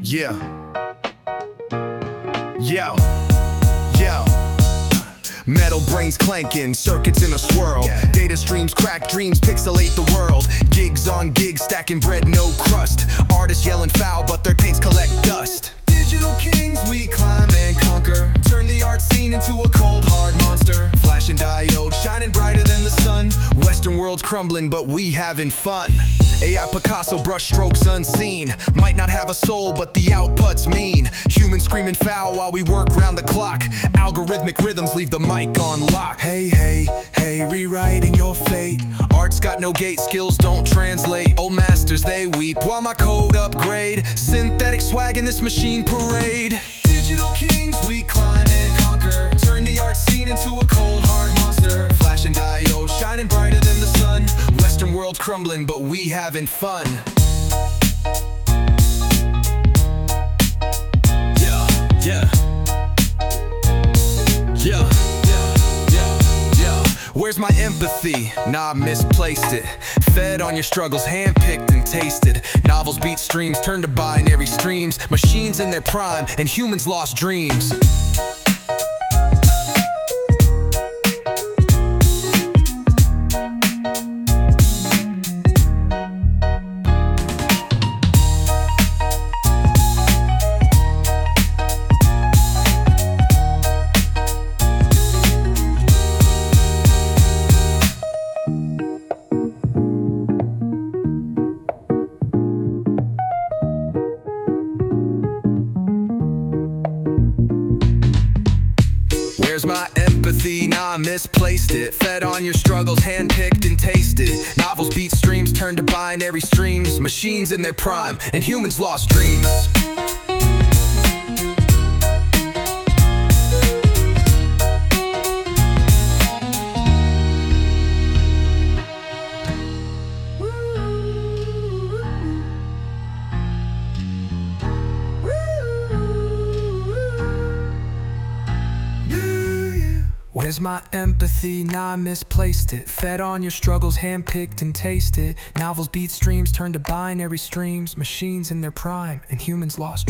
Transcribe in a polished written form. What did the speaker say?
Yeah. Yo. Yo. Metal brains clanking, circuits in a swirl. Data streams crack dreams, pixelate the world. Gigs on gigs, stacking bread, no crust. Artists yelling foul, but their paints collect dust. Digital kings, we climb and conquer. Turn the art scene into a cold, hard monster. Flashing diode, shining brighter than the sun. Western world's crumbling, but we having fun. AI Picasso, brush strokes unseen. Might not have a soul, but the output's mean. Humans screaming foul while we work round the clock. Algorithmic rhythms leave the mic on lock. Hey, hey, hey, rewriting your fate. Art's got no gate, skills don't translate. Old masters, they weep while my code upgrade. Synthetic swag in this machine parade. Digital kings, we climb and conquer. Turn the art scene into a cold, hard monster. Flashing diode, shining brighter than the sun. Western world crumbling, but we having fun. Yeah. Where's my empathy? Nah, I misplaced it. Fed on your struggles, handpicked and tasted. Novels beat streams, turn to binary streams. Machines in their prime, and humans lost dreams. Where's my empathy? Nah, I misplaced it. Fed on your struggles, handpicked and tasted. Novels beat streams, turn to binary streams. Machines in their prime, and humans lost dreams. Where's my empathy? Nah, I misplaced it. Fed on your struggles, handpicked and tasted. Novels beat streams, turn to binary streams. Machines in their prime, and humans lost